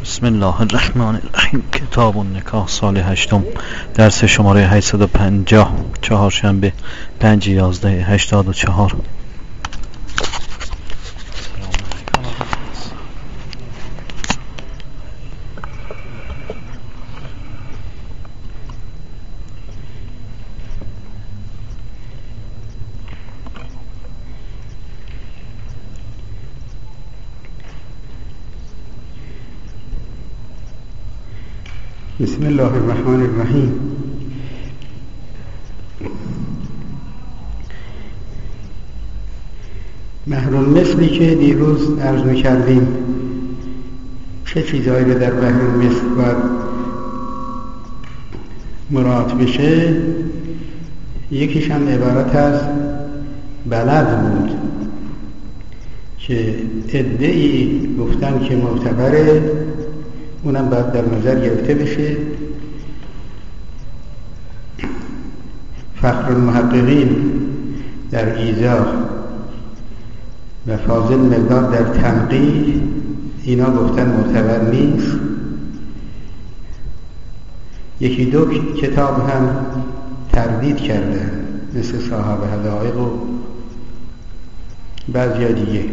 بسم الله الرحمن الرحیم. کتاب النکاح سال 8، درس شماره 850، چهارشنبه 5/11/84. بسم الله الرحمن الرحیم. مهر المثلی که دیروز عرض می‌کردیم چه چیزهایی رو در مهر المثل باید مراعات بشه، یکیش هم عبارت از بلد بود که عده‌ای گفتن که معتبره، اونم باید در نظر گرفته بشه. فخر المحققین در ایضاح و فاضل مقداد در تنقیح اینا گفتن معتبر نیست. یکی دو کتاب هم تردید کردن، مثل صاحب حدائق و بعضی دیگه.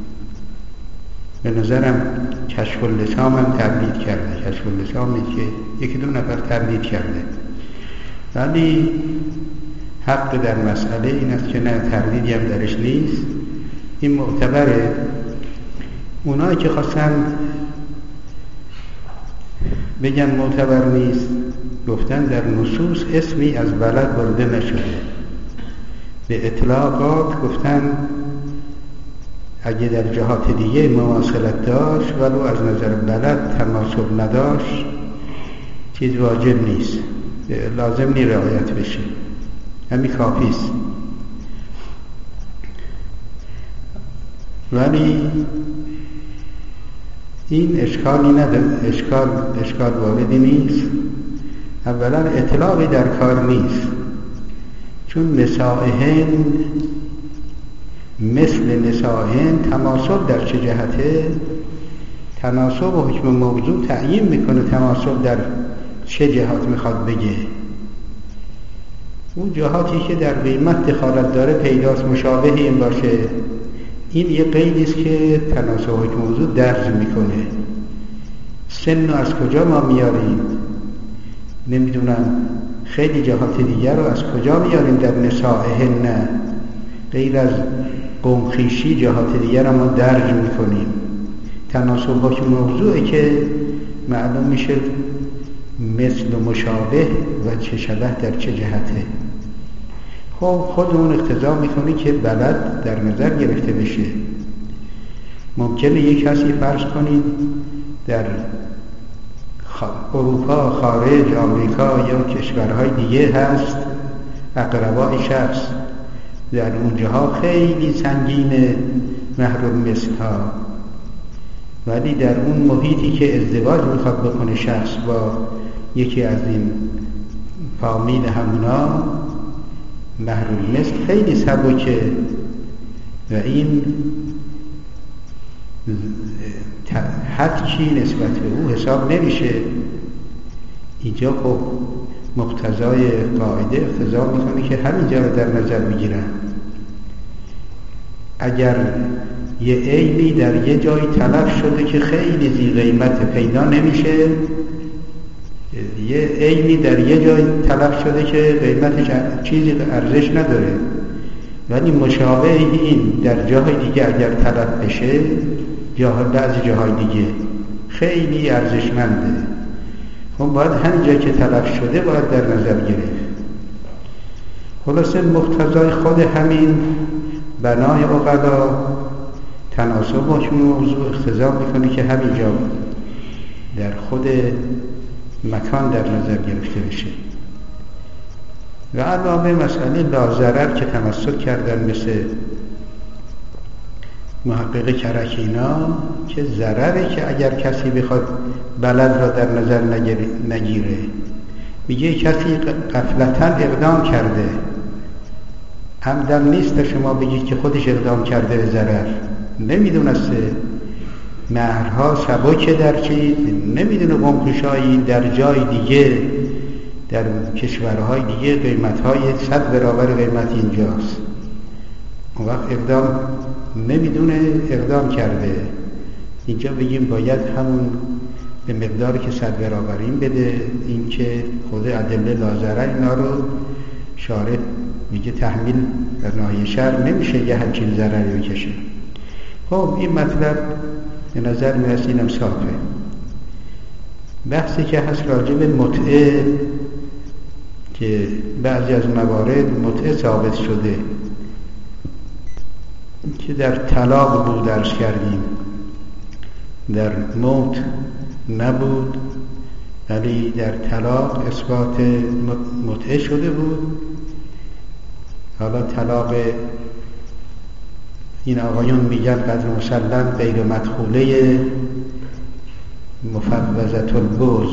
به نظرم کشف اللسان هم تردید کرده. کشف اللسانی که یکی دو نفر تردید کرده، ولی حق در مسئله این است که نه، تردیدی هم درش نیست، این معتبره. اونایی که خواستن بگن معتبر نیست، گفتن در نصوص اسمی از بلد برده نشده. به اطلاقات گفتن اگه در جهات دیگه مواصلت داشت ولو از نظر بلد تناسب نداشت، چیز واجب نیست، لازم نی رعایت بشه، همین کافیست. ولی این اشکالی نداره، اشکال واردی نیست. اولا اطلاقی در کار نیست، چون نسائهن مثل نسائهن تناسب در چه جهته؟ تناسب و حکم موضوع تعیین میکنه تناسب در چه جهات میخواد بگه. اون جهاتی که در قیمت دخالت داره پیداست، مشابه این باشه، این یه قیدی است که تناسب و حکم موضوع درج میکنه. سن از کجا ما میاریم؟ نمیدونم، خیلی جهات دیگر رو از کجا میاریم در نسائهن؟ نه، غیر از قومخیشی جهات دیگر ما درج میکنیم. تناسب حکم موضوعی که معلوم میشه مثل و مشابه و چه شبه در چه جهته. خب خودمون اقتضا میکنی که بلد در نظر گرفته بشه. ممکنه یک کسی فرض کنید در اروپا، خارج آمریکا یا کشورهای دیگه هست، اقربای شخص در اونجاها خیلی سنگین مهر المثل ها، ولی در اون محیطی که ازدواج میخواد بکنه شخص با یکی از این فامیل همونا، مهر المثل خیلی سبکه و این حدی نسبت به او حساب نمیشه. اینجا خب مقتضای قاعده اقتضا میکنه که همینجا رو در نظر میگیرن. اگر یه عیبی در یه جای تلف شده که خیلی ذی قیمت پیدا نمیشه، یه عیبی در یه جای تلف شده که قیمتش چیزی ارزش نداره، ولی مشابه این در جاهای دیگه اگر تلف بشه، بعضی جاهای دیگه خیلی ارزشمنده، خب باید همینجا که تلف شده باید در نظر گرفت. خلاصه مقتضای خود همین بنای عقلا تناسب حکم موضوع اقتضا میکنه که همینجا در خود مکان در نظر گرفته بشه. و علاوه مسئله لاضرر که تمسک کردن مثل محقق کرکینا، که ضرره که اگر کسی بخواد بلد را در نظر نگیره، میگه کسی غفلتاً اقدام کرده، عمدن نیست شما بگید که خودش اقدام کرده به ضرر، نمیدونسته، مهرها سبکه در چیز نمیدونه قمخوشایی در جای دیگه در کشورهای دیگه قیمتهای 100 برابر قیمت اینجاست. اون وقت اقدام نمیدونه اقدام کرده. اینجا بگیم باید همون به مقداری که 100 برابر این بده. این که خود ادله لازره اینا رو شارع میگه تحمیل در ناحیه شرع نمیشه یه همچین ضرری بکشه. خب این مطلب به نظر میرسه اینم صافه. بحثی که هست راجع به متعه که بعضی از موارد متعه ثابت شده که در طلاق بود درس کردیم، در موت نبود ولی در طلاق اثبات متعه شده بود. حالا طلاق این آقایون میگن قدر مسلم غیر مدخوله مفوضة البوز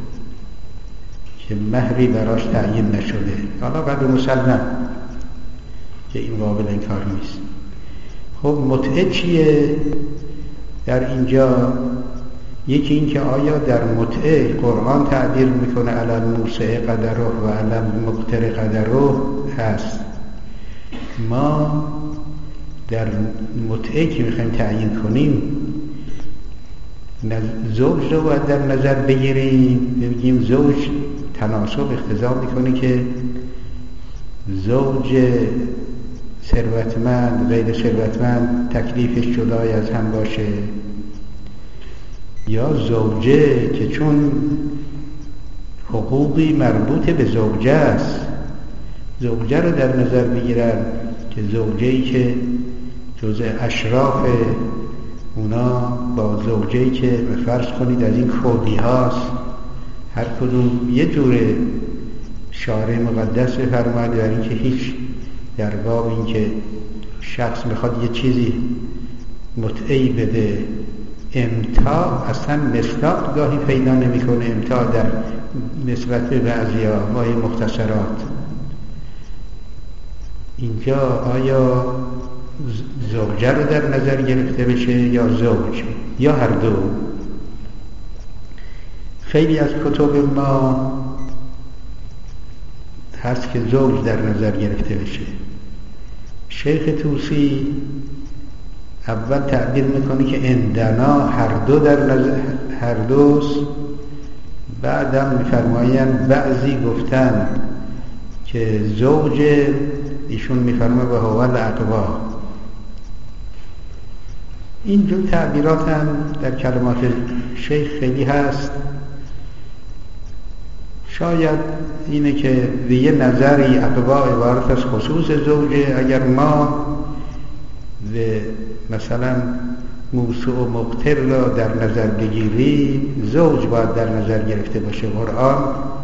که مهری براش تعیین نشده. حالا قدر مسلم که این قابل انکار نیست. خب متعه چیه در اینجا؟ یکی این که آیا در متعه قرآن تعبیر میکنه علی الموسع قدره و علی المقتر قدره هست. ما در متعه که میخوایم تعیین کنیم زوج رو باید در نظر بگیریم. بگیم زوج تناسب اقتضا میکنه که زوج ثروتمند غیر ثروتمند تکلیفش جدای از هم باشه، یا زوجه که چون حقوقی مربوط به زوجه است زوجه رو در نظر بگیرن که زوجه‌ای که جزء اشراف اونا با زوجه‌ای که فرض کنید از این کودی هاست، هر کدوم یه جوره شارع مقدس فرماید در این که هیچ در باب این که شخص میخواد یه چیزی متعهی بده امتاع اصلا مصداق گاهی پیدا نمیکنه. امتاع در نسبت به بعضیا با مختصرات. اینجا آیا زوجه رو در نظر گرفته بشه یا زوج یا هر دو؟ خیلی از کتب ما هست که زوج در نظر گرفته بشه. شیخ طوسی اول تعبیر میکنه که عندنا هر دو در نظر هر دوست. بعدم میفرمایند بعضی گفتن که زوج ایشون میفرمه به هو الاقوا. اینجور تعبیرات هم در کلمات شیخ خیلی هست. شاید اینه که به یه نظری اقوا عبارت از خصوص زوجه. اگر ما به مثلا موسع و مقتر را در نظر بگیریم زوج باید در نظر گرفته باشه. قرآن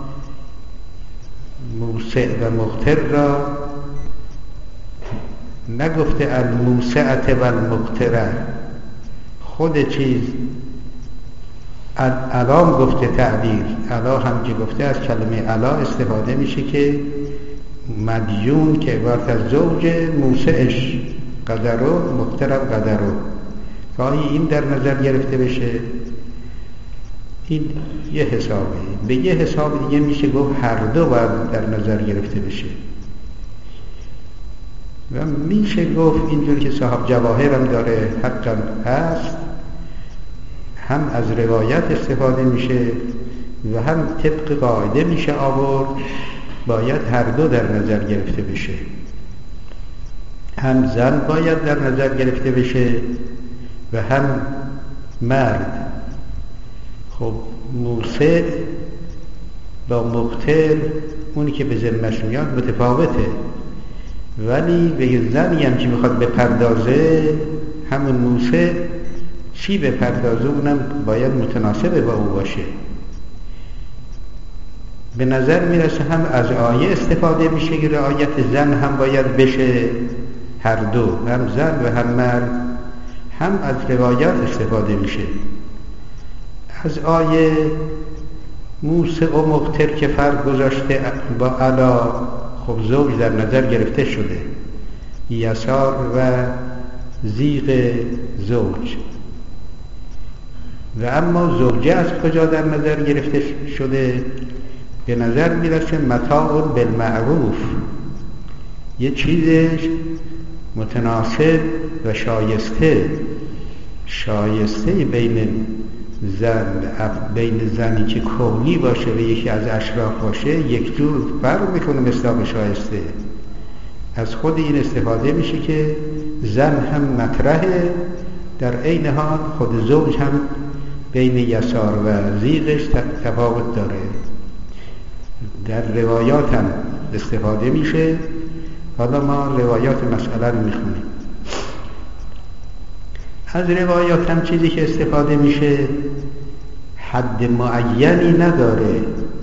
موسع و مقتر را نگفته الموسعة و المقتره، خود چیز علا گفته. تعبیر علا هم که گفته از کلمه علا استفاده میشه که مدیون که عبارت از زوج موسعش قدرو مقترم قدرو گاهی این در نظر گرفته بشه. این یه حسابه. به یه حساب دیگه میشه گفت هر دو باید در نظر گرفته بشه و میشه گفت اینجور که صاحب جواهر هم داره حقا هست، هم از روایت استفاده میشه و هم طبق قاعده میشه آورد باید هر دو در نظر گرفته بشه. هم زن باید در نظر گرفته بشه و هم مرد. خب موسع با مقتر اونی که به ذمه‌اش میاد متفاوته، ولی به زنی هم که میخواد بپردازه همون موسع چی بپردازه اونم باید متناسب با او باشه. به نظر میرسه هم از آیه استفاده میشه که رعایت زن هم باید بشه، هر دو هم زن و هم مرد، هم از روایات استفاده میشه. از آیه موسع و مقتر که فرق گذاشته با علا، خب زوج در نظر گرفته شده، یسار و زیغ زوج. و اما زوجه از کجا در نظر گرفته شده؟ به نظر میرسه متاع بالمعروف، یه چیز متناسب و شایسته بین زنی که کونی باشه و یکی از اشراف باشه یک جور فرق میکنه مصداق شایسته. از خود این استفاده میشه که زن هم مطرحه، در عین حال خود زوج هم بین یسار و زیغش تفاوت داره. در روایات هم استفاده میشه. حالا ما روایات مسئله رو میخونیم. از روایات هم چیزی که استفاده میشه حد معینی نداره.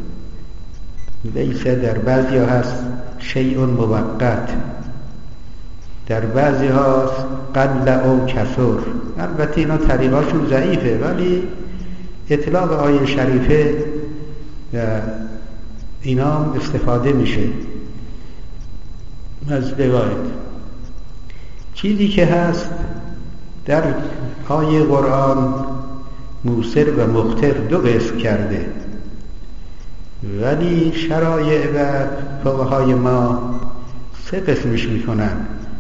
لیسه در بعضی ها هست شیء موقت، در بعضی ها هست قل او کثر. البته اینا طریقاشون ضعیفه، ولی اطلاق آیه شریفه اینا استفاده میشه از روایت. چیزی که هست در آیه قرآن موسر و مختر دو قسم کرده، ولی شرایع و فقهای ما سه قسمش میکنن.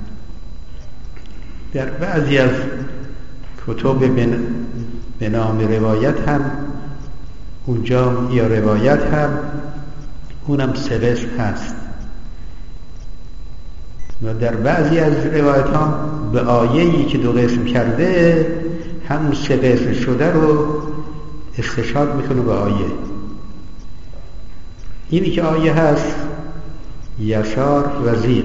در بعضی از کتب به نام روایت هم اونجا یا روایت هم اونم سه قسم هست، و در بعضی از روایت ها به آیه‌ای که دو قسم کرده همون سه قسم شده رو استشهاد میکنه به آیه. اینی که آیه هست یسار و زیغ،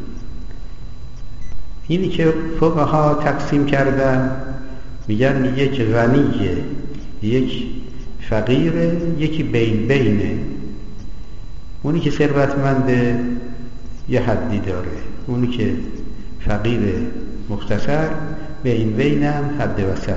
اینی که فقها تقسیم کردن میگن یک غنیه، یک فقیره، یکی بینه. اونی که ثروتمنده یه حدی داره، اونی که فقیر مختصر بینم حد وسط.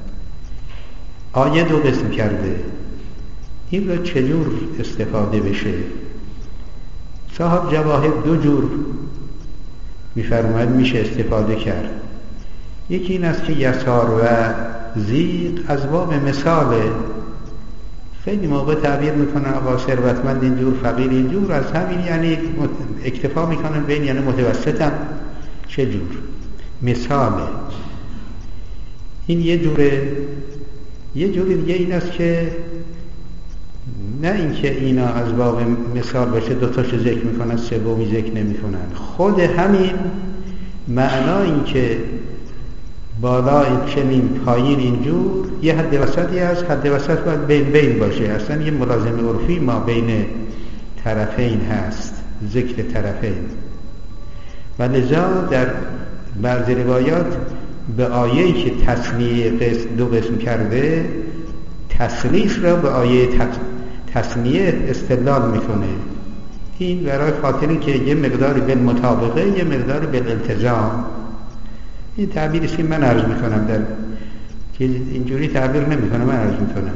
آیه دو قسم کرده. این رو چجور استفاده بشه؟ صاحب جواهر دو جور میفرماید میشه استفاده کرد. یکی این است که یسار و زیغ از باب مثاله. خیلی موقع تعبیر میکنن آقا ثروتمند اینجور، فقیر اینجور، از همین یعنی اکتفا میکنن بین، یعنی متوسطم چجور. مثاله. این یه جوره. یه جوری دیگه این است که نه اینکه اینا از باب مثال باشه دوتاشو ذکر میکنن، سومی ذکر نمیکنن. خود همین معنا این که بالا این چنین پایین اینجور یه حد وسطی هست. حد وسط باید بین باشه. اصلا یه ملازم عرفی ما بین طرفین هست، ذکر طرفین. و لذا در بعضی روایات به آیه‌ای که تثنیه دو قسم کرده تثلیث را به آیه تثنیه استدلال میکنه. این برای خاطری که یه مقداری بالمطابقه، یه مقداری بالالتزام. این تعبیرش که من عرض میکنم، در اینجوری تعبیر نمیکنم، من عرض میکنم.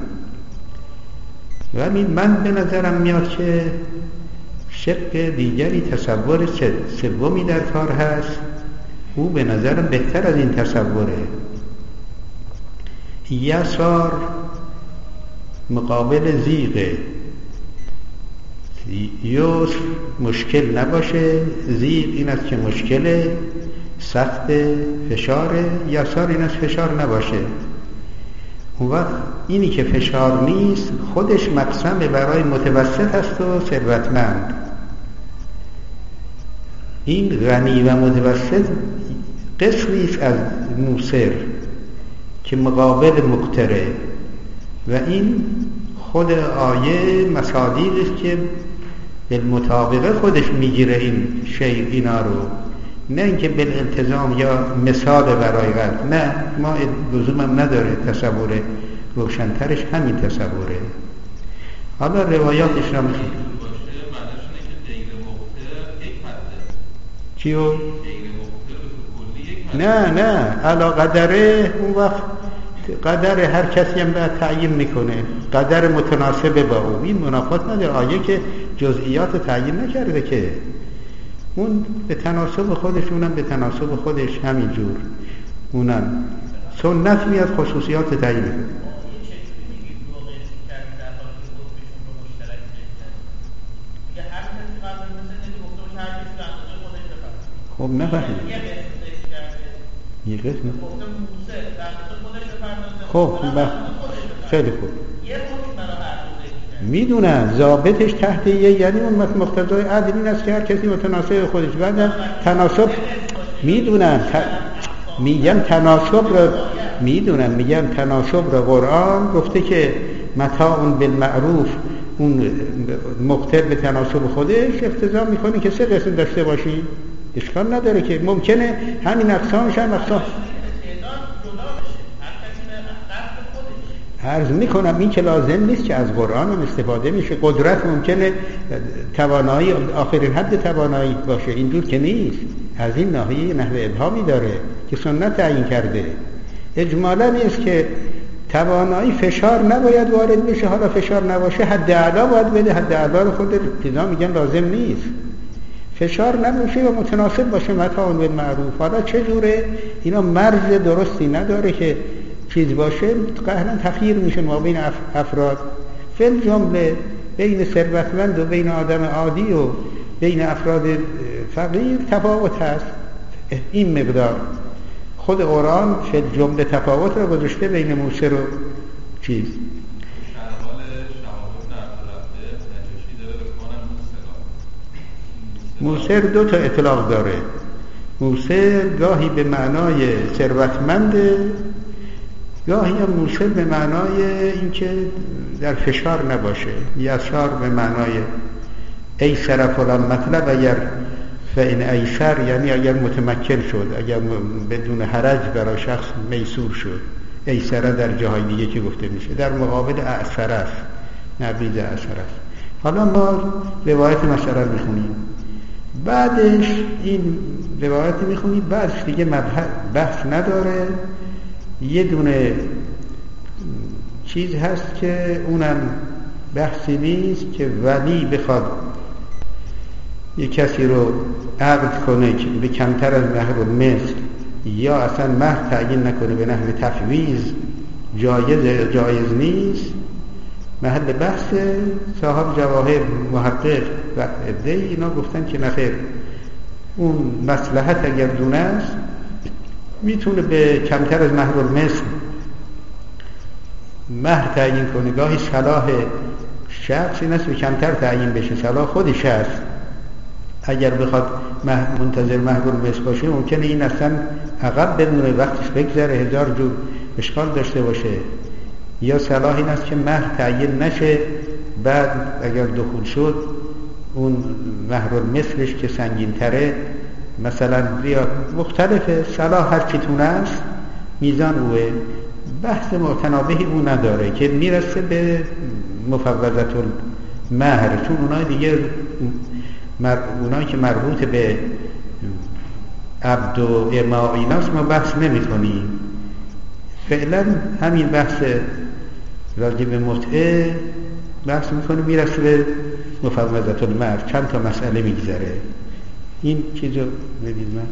ولی من به نظرم میاد که شق دیگری تصور سومی در کار هست. او به نظرم بهتر از این تصوره. یسار مقابل زیغه. یسر مشکل نباشه، زیغ این است که مشکله، سخت، فشاره. یسار این است فشار نباشه. اون وقت اینی که فشار نیست خودش مقسم برای متوسط هست و ثروتمند. این غنی و متوسط قسمی است از موسر که مقابل مقتره، و این خود آیه مصادیق است که بالمطابقه خودش میگیره این شیء اینا رو، نه اینکه بالالتزام یا مثال برای قلب. نه، ما لزومم نداره تصور روشنترش همین تصوره. حالا روایاتش را میخونیم. چیو؟ نه علا قدره. اون وقت قدر هر کسی هم باید تعیین میکنه، قدر متناسب با او. این منافات نداره. آیه که جزئیات تعیین نکرده که اون به تناسب خودش، اونم به تناسب خودش همین جور. اونم سنت میاد خصوصیات تعیین میکنه. خب نفهمید یه قسم خب خیلی خوب میدونن ضابطش تحت یعنی اون مقتضای عدل این است که هر کسی متناسب خودش بعد تناسب میدونن میگم تناسب را قرآن گفته که متاع بالمعروف اون مقتضی به تناسب خودش اقتضا میکنه که 3 قسم داشته باشی، اشکال نداره که ممکنه همین اقسامش هم اقسام عرض میکنم این که لازم نیست که از قرآن هم استفاده میشه. قدرت ممکنه توانایی آخرین حد توانایی باشه، اینجور که نیست. از این ناحیه نحوه ابهامی داره که سنت تعیین کرده. اجمالا نیست که توانایی فشار نباید وارد بشه، حالا فشار نباشه حد اعلا باید بده، حد اعلا رو خود ابتدا میگن لازم نیست، فشار نباشه و متناسب باشه متاع بالمعروف. حالا چجوره؟ اینا مرز درستی نداره که چیز باشه، قهرن تخییر میشه ما بین افراد، فل جمله بین ثروتمند و بین آدم عادی و بین افراد فقیر تفاوت هست. این مقدار خود قرآن فل جمله تفاوت رو گذاشته بین موسر و چیز. موسر 2 تا اطلاق داره. موسر گاهی به معنای ثروتمنده، گاهی هم موسر به معنای اینکه در فشار نباشه. یسار به معنای ایسر فلان مطلب، اگر فین ایسر یعنی اگر متمکن شد، اگر بدون حرج برای شخص میسور شد. ایسره در جاهای دیگه که گفته میشه در مقابل اعسر است، نبیذ اعسر است. حالا ما روایت مثلا میخونیم، بعدش این روایت میخونیم، بعدش دیگه بحث نداره. یه دونه چیز هست که اونم بحثی نیست که ولی بخواد یه کسی رو عقد کنه که به کمتر از مهر المثل یا اصلا مهر تعیین نکنه به نحو تفویض جایز نیست. محل بحث صاحب جواهر محقق و عده اینا گفتن که نخیر، اون مصلحت اگر دونه است میتونه به کمتر از مهر المثل مهر تعیین کنه. گاهی صلاح شخص این است به کمتر تعیین بشه، صلاح خودش هست. اگر بخواد منتظر مهر المثل باشه ممکنه این اصلا عقب بمونه، وقتش بگذره، 1000 جور اشکال داشته باشه. یا صلاح این است که مهر تعیین نشه، بعد اگر دخول شد اون مهر المثلش که سنگین تره مثلا یا مختلفه، صلاح هر چی تونه است میزان اوه. بحث متنابهی اون نداره که میرسه به مفوضت المهر، چون اونای دیگه اونایی که مربوط به عبد و اماء ایناست ما بحث نمی کنیم. فعلا همین بحث راجع به متعه بحث میکنیم، میرسه به مفوضت المهر، چند تا مسئله میگذره. این چیزو بدید من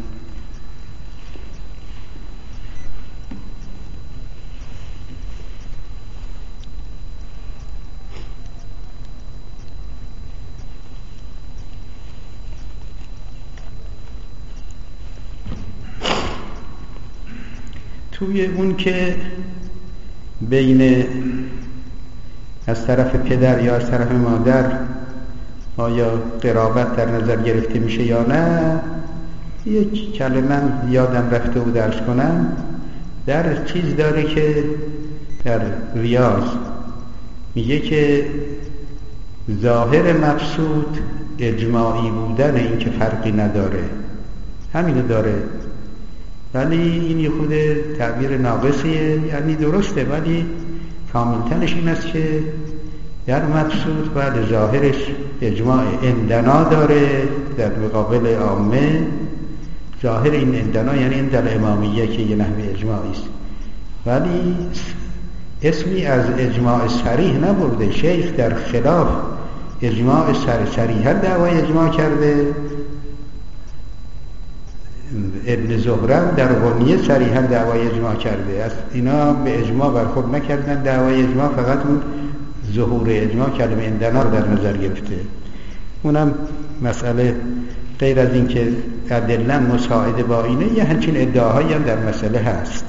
توی اون که بین از طرف پدر یا از طرف مادر آیا قرابت در نظر گرفته میشه یا نه، یک کلمه یادم رفته و درس کنم. در چیز داره که در ریاض میگه که ظاهر مقصود اجماعی بودن، این که فرقی نداره، همینو داره. ولی این یه خود تعبیر ناقصیه، یعنی درسته ولی کاملتنش این است که در مقصود بعد ظاهرش اجماع اندنا داره در مقابل عامه. ظاهر این اندنا یعنی اندل امامیه که یه نحوه اجماعی است، ولی اسمی از اجماع صریح نبرده. شیخ در خلاف اجماع صریح دعوای اجماع کرده، ابن زهرم در غنیه صریحا دعوای اجماع کرده. از اینا به اجماع برخورد نکردن، دعوای اجماع فقط اون ظهور اجماع کلمه اندنا رو در نظر گرفته. اونم مسئله غیر از این که ادله مساعده با اینه، یه همچین ادعاهایی هم در مسئله هست.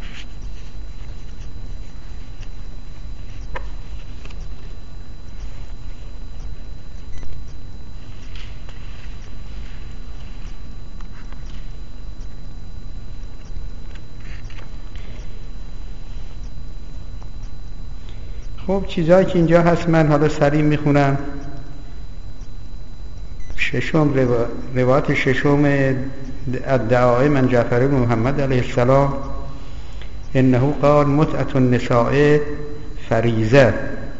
خب چیزایی که اینجا هست من حالا سریع میخونم. روایت ششم ادعای من جعفر بن محمد علیه السلام انه قال متعة النساء فریضه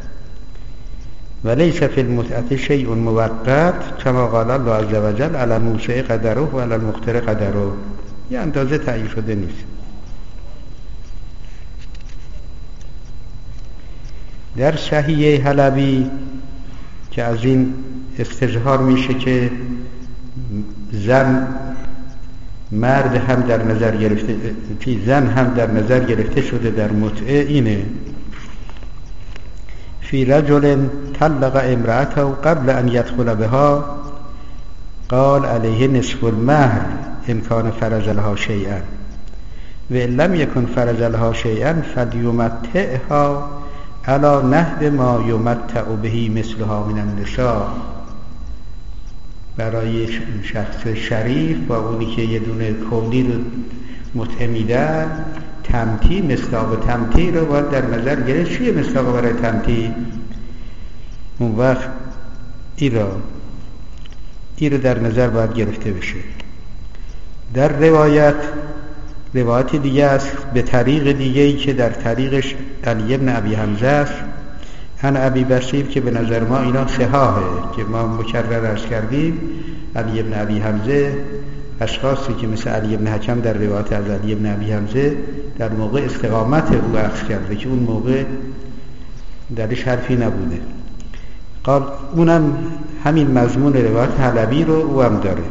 وليس في المتعة شيء موقت كما قال الله عز وجل على الموسع قدره و على المقتر قدره. یه اندازه تعیین شده نیست. در صحیح حلبی که از این استظهار میشه که مرد هم در نظر گرفته، زن هم در نظر گرفته شده در متعه، اینه فی رجل طلق امرأته قبل ان يدخل بها قال علیه نصف المهر ان کان فرض لها شیئا و ان لم یکن فرض لها شیئا فلیمتعها علی نحو ما یمتع به مثلها من النساء. برای شخص شریف با اونی که یه دونه کلی رو متعه میدن، تمتیع، مصداق تمتیع رو باید در نظر گرفت. چیه مصداق برای تمتیع؟ اون وقت این رو در نظر باید گرفته بشه. در روایت دیگه است به طریق دیگه‌ای که در طریقش علی بن ابی حمزه است، ان ابی بصیر، که به نظر ما اینا صحاحه که ما مکرر عرض کردیم. علی بن ابی حمزه اشخاصی که مثل علی بن حکم در روایت از علی بن ابی حمزه در موقع استقامت او اخذ کرده که اون موقع درش حرفی نبوده. قال اونم همین مضمون روایت حلبی رو او هم داره.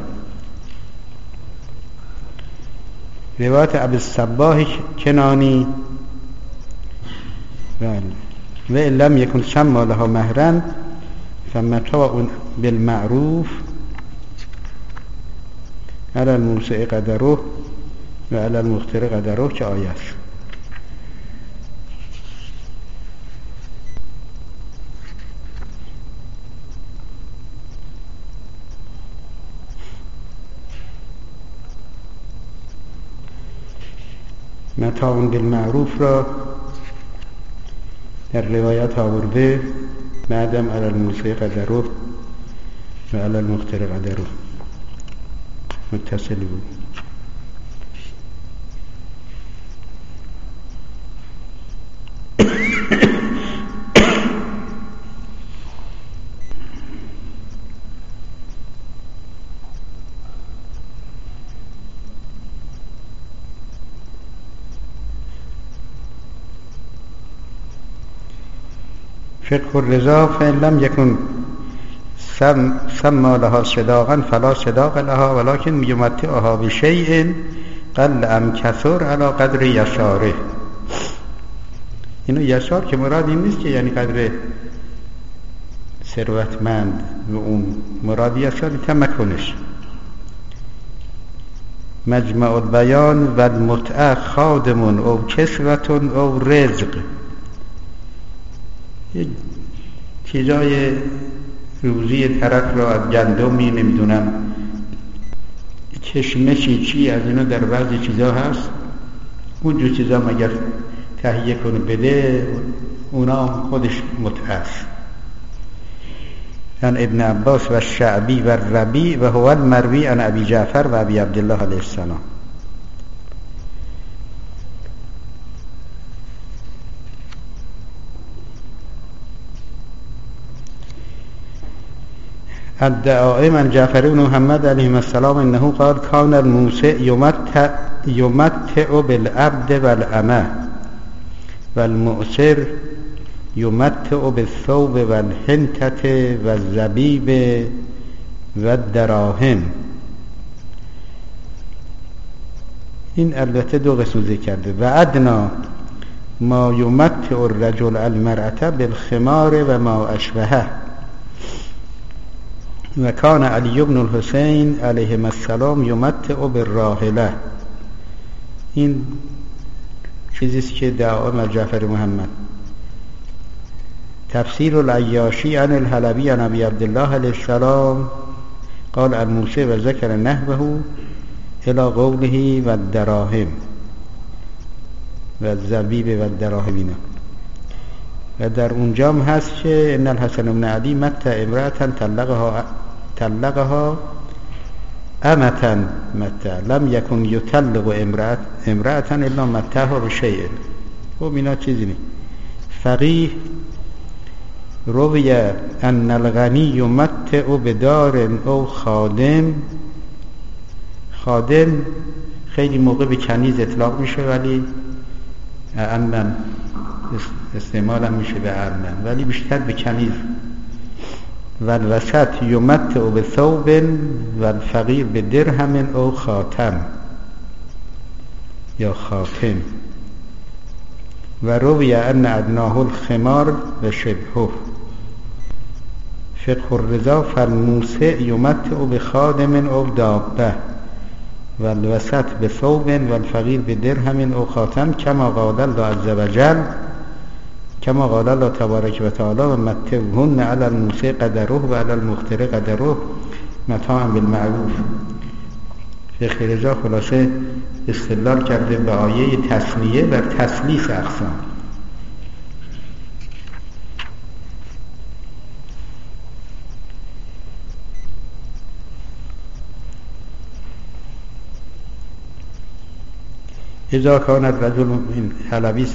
روایت ابی الصباح کنانی و ان لم یکن سمى لها مهرا فمتاع بالمعروف علی الموسع قدره و علی المقتر قدره که آیه است. متاع بالمعروف را در روایت آورده، بعدم علی الموسع قدره و علی المقتر قدره متصل بود. فقه الرضا فإن لم يكن سمى لها صداقا فلا صداق لها ولكن يمتعها بشيء قل ام كثر على قدر يساره. اینو یسار که مراد این نیست که یعنی قدر ثروتمند، و اون مراد یسار تمکنش. مجمع البیان و المتعه خادم او کسوت او رزق. چیزای روزی طرف را از گندمی، نمیدونم کشمشی، چی از اینا در بعضی چیزا هست. اونجور چیزا مگر تهیه کنه بده، اونا خودش متعه است. عن ابن عباس و الشعبی و الربیع و هو المروی عن ابی جعفر و ابی عبدالله علیه السلام. ادعای من جعفر بن محمد علیه السلام انه قال کان الموسع یمتع بالعبد والامه والمؤسر یمتع بالثوب والحنطة والزبیب والدراهم. این البته دو قسم ذکر کرده. و ادنا ما یمتع الرجل المرأة بالخمار و ما اشبهه. و کان علی بن الحسین علیه السلام یمتع بالراحله. این چیزیست که دعا از جعفر محمد. تفسیر العیاشی عن الحلبی عن ابی عبدالله علیه السلام قال الموسی و ذکر نحوه الى قوله و الدراهم و الزبیب و الدراهم. و در اونجام هست که ان الحسن بن علی متع امرأة طلقها امة متع لم یکن یطلق امرأة الا متعها بشیء. خب اینا چیزی نیست. فقیه روی ان الغنی یمتع بدار او خادم. خادم خیلی موقع به کنیز اطلاق میشه ولی عمم استعمال هم میشه به عمم ولی بیشتر به کنیز. و الوسط یمتع بثوب و الفقیر به درهم او خاتم یا خاتم. و روی ان ادناه الخمار و شبهه. فقه الرضا فالموسع یمتع بخادم او دابه و الوسط بثوب و الفقیر به درهم او خاتم کما قال الله عز وجل کما قال الله تبارک و تعالی و متعهن علی الموسع قدره و علی المقتر قدره متاعا بالمعروف. فقه رضا خلاصه استدلال کرده به آیه تسلیه بر تسلیس اقسام. اذا کان الرجل این حلبی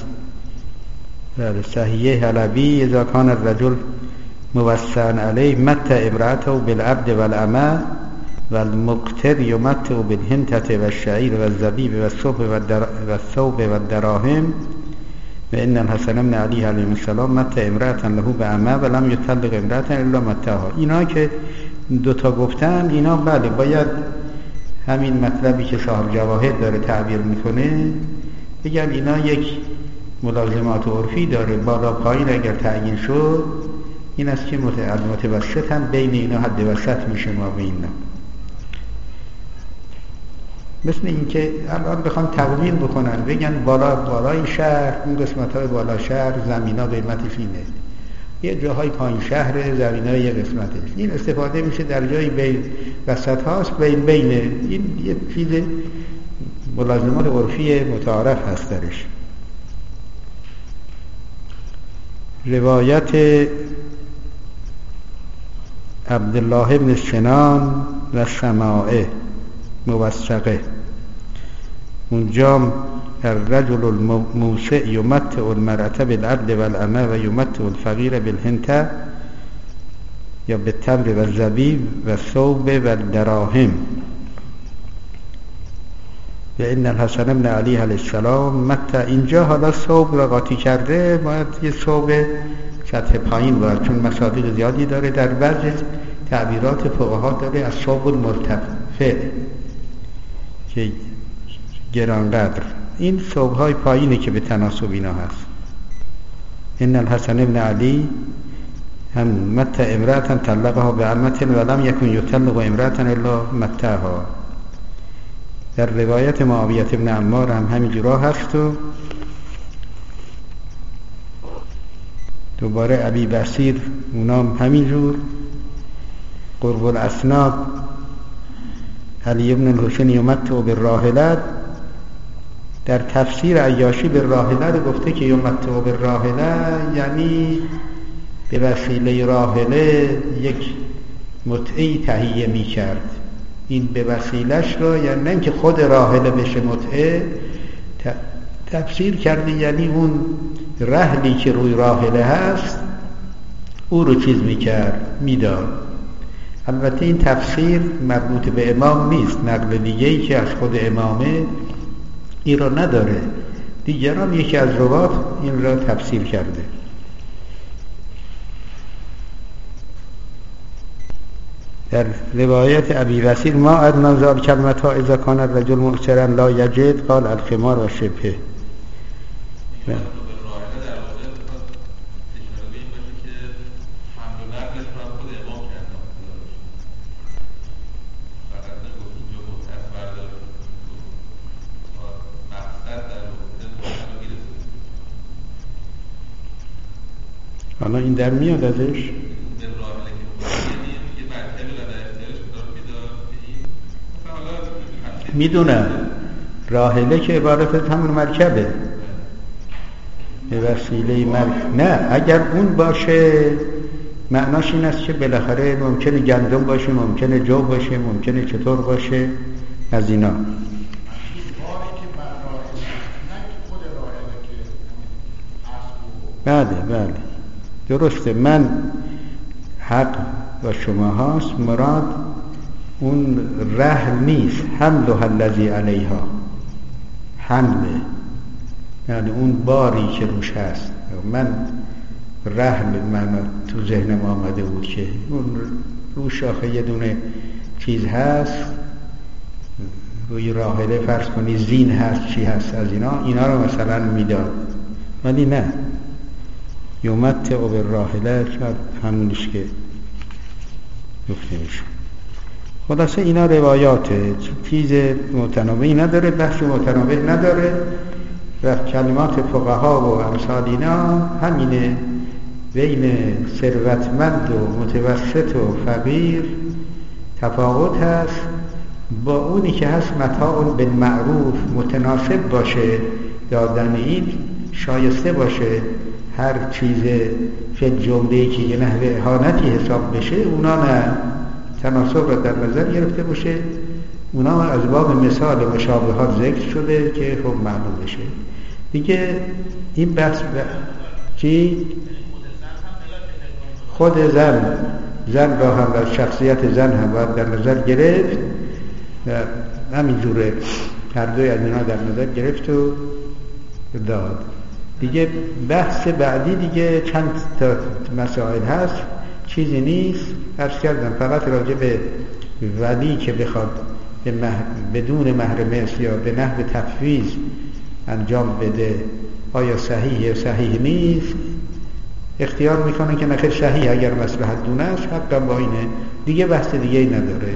صحیح حلبی اذا کان الرجل موسعا علیه متع امرأته بالعبد والامه والمقتر یمتع بالهنتة والشعیر والزبیب والثوب والدراهم. و ان الحسن بن علی علیه السلام متع امرأة له بعمه ولم یطلق امرأة الا متعها. اینا که دوتا گفتن اینا بله باید همین مطلبی که صاحب جواهر داره تعبیر میکنه بگم اینا یک ملازمات عرفی داره بالا پایین اگر تعیین شد این است که متوسط هم بین اینا حد وسط میشه ما به اینا. مثل این که الان بخوام تقویم بکنن بگن بالای شهر اون قسمت های بالا شهر زمین ها قیمتش اینه یه جاهای پایین شهر زمین های یه قسمتش این استفاده میشه در جایی بین وسط هاست بین این یه چیز ملازمات عرفی متعارف هست درش. روایت عبدالله بن سنان و سماعه موثقه اونجا الرجل الموسع یمتع المرأة بالعبد والامه و یمتع الفقیر بالهنته یا بالتمر و الزبیب و الثوب و الدراهم. و ان الحسن بن علی علیه السلام متع. اینجا حالا ثوب را قاطی کرده باید یه ثوب سطح پایین باید چون مصادیق زیادی داره. در بعضی تعبیرات فقها داره از ثوب المرتفع که گرانقدر. این ثوب‌های پایینی که به تناسب اینا هست. ان الحسن بن علی هم متع امرأة طلقها بعمة ولم یکن یطلق امرأة الا متعها. در روایت معاویه بن عمار هم همینجورا هست و دوباره ابی بصیر اونام همینجور. قرب الاسناد علی بن الحسین یمتع بالراحله در تفسیر عیاشی بالراحله رو گفته که یمتع بالراحله یعنی به وسیله راحله یک متعی تهیه می کرد. این به وسیلش را یعنی نه اینکه خود راحله بشه متعه تفسیر کرده یعنی اون رحلی که روی راحله هست او رو چیز می کرد میداد. البته این تفسیر مربوط به امام نیست. نقل دیگه‌ای که از خود امامه این را نداره. دیگران یکی از روات این را تفسیر کرده. در روایت ابی بصیر ما ادنا ذلک المتاع اذا کان الرجل معسرا لا یجد قال الخمار و شبهه. حالا این در میاد ازش؟ میدونم راحله که عبارت از همون مرکبه، به وسیله نه اگر اون باشه معناش این است که بالاخره ممکنه گندم باشه، ممکنه جو باشه، ممکنه چطور باشه از اینا. بله درسته. من حق و شما هاست، مراد اون رحل نیست، حملها الذی علیها، حمله یعنی اون باری که روش هست. من رحل من تو ذهنم آمده بود که اون روش آخه یه دونه چیز هست، روی راحله فرض کنی زین هست، چی هست از اینا رو مثلا میداد، ولی نه یومتع بالراحله همونیش که گفته میشه. خلاصه اینا روایاته، چیز متنابعی نداره، بحث متنابع نداره و کلمات فقها و امثال اینا همینه، بین ثروتمند و متوسط و فقیر تفاوت هست. با اونی که هست متاع بالمعروف متناسب باشه، دادن این شایسته باشه، هر چیز فی جمله‌ای که یه نحو اهانتی حساب بشه اونا نه، تناسب را در نظر گرفته باشه. اونا از باب مثال مشابهات ذکر شده که خب معلوم بشه دیگه. این بحث چی؟ خود زن را هم و شخصیت زن هم باید در نظر گرفت و همین جوره هر دوی از اینا در نظر گرفت و داد دیگه. بحث بعدی دیگه چند تا مسائل هست، چیزی نیست. عرض کردم فقط راجع به ولی که بخواد بدون محرم است یا به نحو تفویض انجام بده، آیا صحیح یا صحیح نیست، اختیار میکنه که نخیر صحیح اگر مصلحت دونه است، حقا با اینه دیگه، بحث دیگه ای نداره.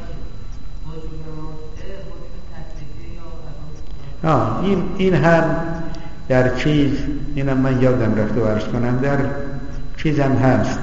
این هم در چیز، اینم من یادم رفته و عرض کنم، در چیزم هست،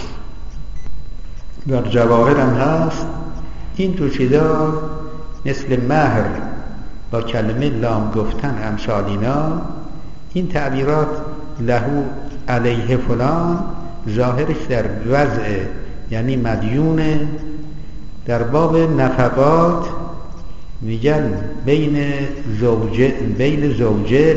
در جواهرم هست. این تو چیزا مثل مهر با کلمه لام گفتن امثال اینا، این تعبیرات لهو علیه فلان ظاهرش در وضع یعنی مدیونه. در باب نفقات میگن بین زوجه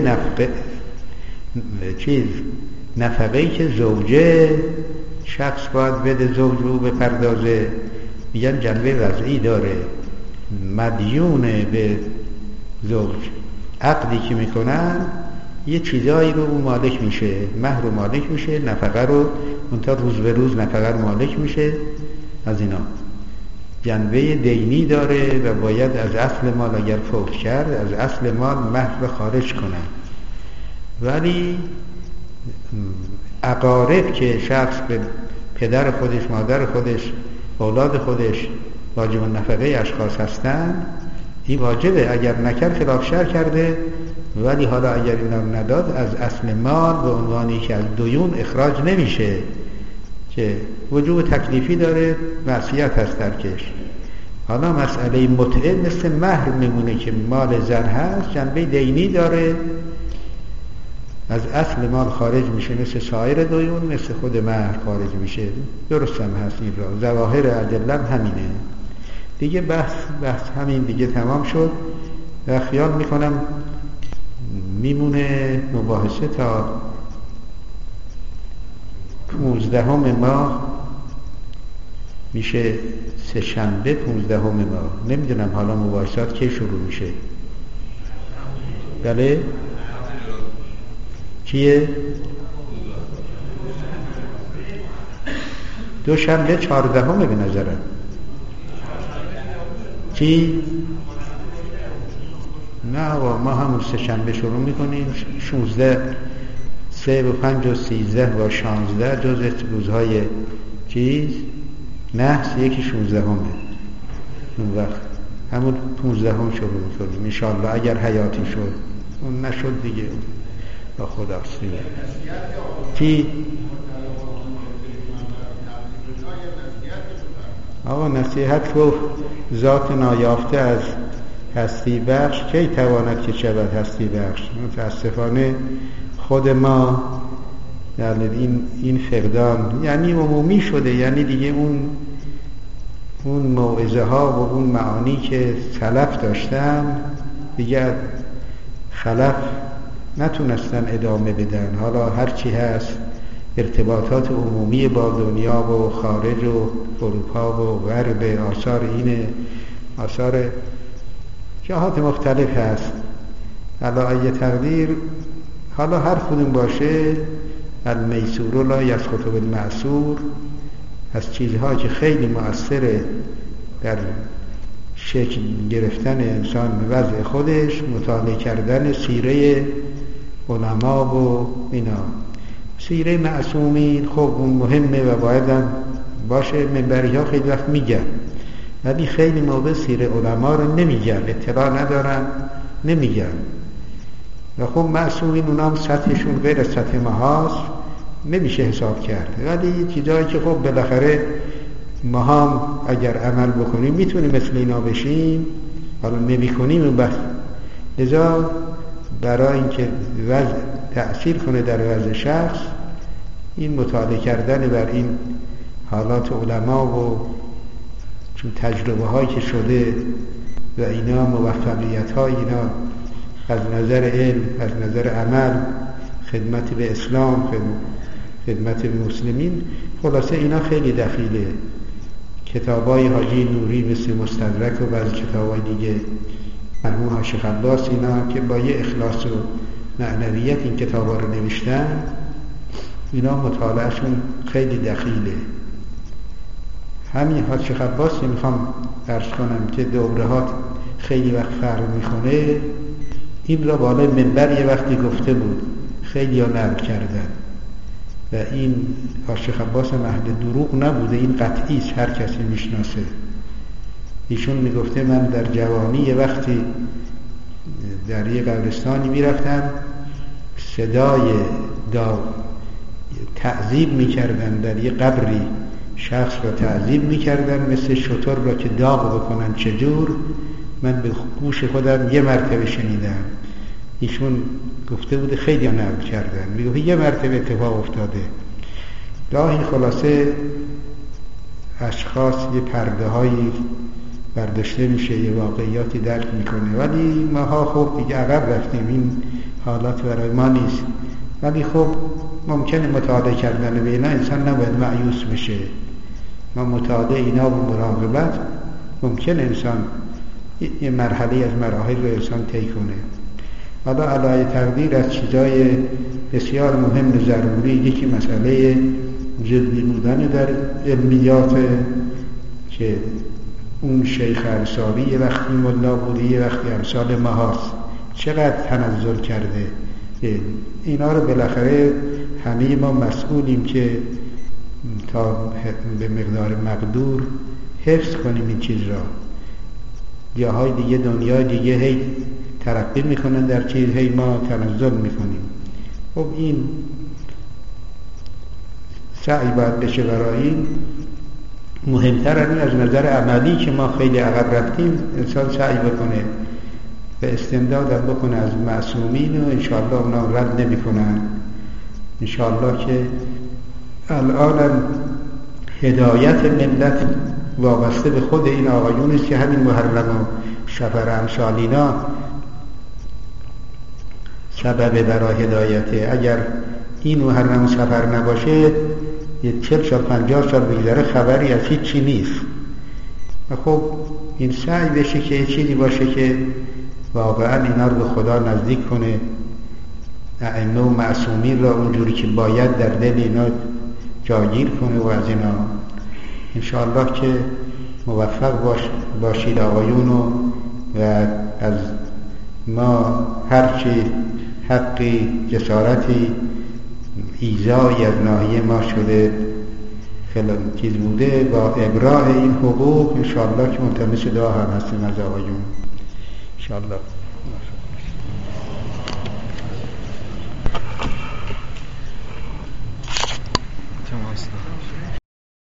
نفقه‌ای که زوجه شخص باید بده زوج رو بپردازه، میگن جنبه وضعی داره، مدیونه به زوج. عقدی که میکنن یه چیزایی رو اون مالک میشه، مهر رو مالک میشه، نفقه رو منتها روز به روز نفقه رو مالک میشه. از اینا جنبه دینی داره و باید از اصل مال اگر فوت کرد از اصل مال مهر رو خارج کنن. ولی اقارب که شخص به پدر خودش، مادر خودش، اولاد خودش واجب نفقه اشخاص هستن، این واجبه، اگر نکرد خلاف شرع کرده. ولی حالا اگر اینا رو نداد از اصل مال به عنوانی که از دیون اخراج نمیشه، که وجوب تکلیفی داره، معصیت هست ترکش. حالا مسئله متعه مثل مهر میمونه که مال زن هست، جنبه دینی داره، از اصل مال خارج میشه، مثل سایر دیون، مثل خود مهر خارج میشه. درست هم هست این را، ظواهر ادله همینه دیگه. بحث همین دیگه تمام شد و خیال میکنم میمونه مباحثه تا 15 ماه، میشه سه شنبه 15 ماه. نمیدونم حالا مباحثات کی شروع میشه. بله کیه؟ دوشنبه 14 به نظرم. چی؟ نه ما همون سه شنبه شروع میکنیم. 16 3 و 5 و 13 و 16 جز روزهای چیز نحس، یکی 16 اون وقت همون 15 شروع میکنیم انشاءالله اگر حیاتی شد. اون نشد دیگه با خداست. چی؟ آقا نصیحت گفت ذات نایافته از هستی بخش کی تواند که شود هستی بخش. متاسفانه خود ما در این فقدان یعنی عمومی شده، یعنی دیگه اون موعظه ها و اون معانی که سلف داشتن دیگه خلف نتونستن ادامه بدن. حالا هرچی هست ارتباطات عمومی با دنیا و خارج و اروپا و غرب، آثار اینه، آثار جهات مختلف هست. حالا ای تقدیر حالا هر کدوم باشه، المیسور لا یسقط بالمعسور، از چیزها که خیلی مؤثره در شکل گرفتن انسان به وضع خودش، مطالعه کردن سیره علما و اینا. سیره معصومین خب اون مهمه و باید هم باشه. منبری ها خیلی وقت میگن، ولی خیلی موقع سیره علما رو نمیگن، اطلاع ندارن، نمیگن. و خب معصومین اونا هم سطحشون غیر از سطح ما هاست، نمیشه حساب کرد. ولی چیزایی که خب بالاخره ما هم اگر عمل بکنیم میتونیم مثل اینا بشیم، حالا نمیکنیم و بس. لذا برای اینکه وضع تأثیر کنه در وضع شخص، این مطالعه کردن بر این حالات علما و چون تجربه هایی که شده و اینا، موفقیت های اینا از نظر علم، از نظر عمل، خدمت به اسلام، خدمت به مسلمین، خلاصه اینا خیلی دخیله. کتابای حاجی نوری مثل مستدرک و بعضی کتابای دیگه مرحوم حاج شیخ عباس، اینا که با یه اخلاص و معنویت این کتابا رو نوشتن، اینا مطالعهشون خیلی دخیله. همین حاج شیخ عباس میخوام درس کنم که دورهات خیلی وقت فرق میکنه، این را بالای منبر یه وقتی گفته بود، خیلی ها نقل کردن و این حاج شیخ عباس اهل دروغ نبوده، این قطعی است، هر کسی میشناسه. ایشون میگفته من در جوانی یه وقتی در یه قبرستانی میرفتم، صدای تعذیب میکردن در یه قبری، شخص را تعذیب میکردن مثل شتر را که داغ بکنن چجور، من به گوش خودم یه مرتبه شنیدم. ایشون گفته بوده خیلی نقل کردن، میگه یه مرتبه اتفاق افتاده. گاهی خلاصه اشخاص یه پرده هایی برداشته میشه، یه واقعیاتی درک میکنه، ولی ماها خب دیگه عقب رفتیم، این حالات برای ما نیست. ولی خب ممکنه مطالعه کردن به اینا انسان نباید مایوس بشه. ما مطالعه اینا و مراقبت ممکنه انسان یه مرحله از مراحل رو انسان طی کنه. حالا علای تقدیر از چیزای بسیار مهم و ضروری، یکی مسئله جدی بودن در علمیات، که اون شیخ انصاری یه وقتی ملا بوده، یه وقتی امثال ما هاست، چقدر تنزل کرده. اینا رو بالاخره همه ما مسئولیم که تا به مقدار مقدور حفظ کنیم این چیز را. جاهای دیگه، دنیای دیگه هی ترقی میکنن در چیز، هی ما تنزل میکنیم. خب این سعی باید بشه برای این. مهمتر از نظر عملی که ما خیلی عقب رفتیم، انسان سعی بکنه و استمداد بکنه از معصومین و انشاءالله اونا رد نمی کنن. انشاءالله که الان هدایت ملت وابسته به خود این آقایون است که همین محرم و شفر امثالینا سبب برای هدایته. اگر این محرم و سفر نباشه، یه 40 سال 50 سال بگذره خبری از هیچ چی نیست. و خب این سعی بشه که یه چیزی باشه که واقعا اینا رو به خدا نزدیک کنه، ائمه و معصومین را اونجوری که باید در دل اینا جاگیر کنه. و از اینا انشاءالله که موفق باشید آقایون، و از ما هرچی حقی، جسارتی، ایذایی از ناحیه ما شده، خیلی چیز بوده، با ابراء این حقوق انشاءالله که ملتمس دعا هم هستیم از آقایون انشاءالله. تمام.